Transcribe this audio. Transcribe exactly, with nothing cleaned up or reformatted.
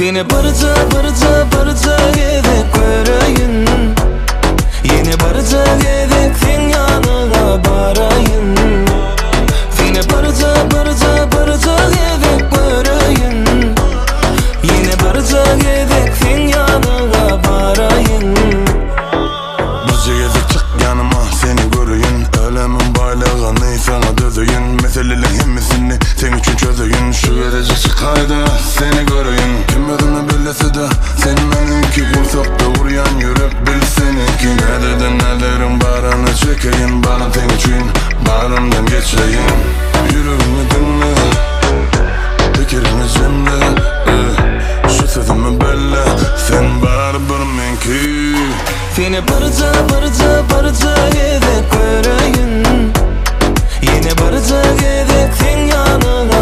Yine barıca barıca barıca gidip göreyim. Yine barıca gidip sen yanına barayım. Yine barıca barıca barıca gidip göreyim. Yine barıca gidip sen yanına barayım. Barıca gidip çık yanıma seni göreyim. Ölemin baylağını sana dözeyim. Meselelerin hemmisini sen için çözeyim. Şu gelecek çıkaydı seni göreyim. Kim adını bellese de sen benimki. Vursak da vuruyan yürek bil seninki. Ne dedin nelerin barını çekeyim. Barın sen için barımdan geçeyim. Yüreğimi dinle, fikrini cimle, eh. Şu sözümü belle, sen bar benimki. Yine barıca barıca barıca gidip göreyim. Yine barıca gidip sen yanına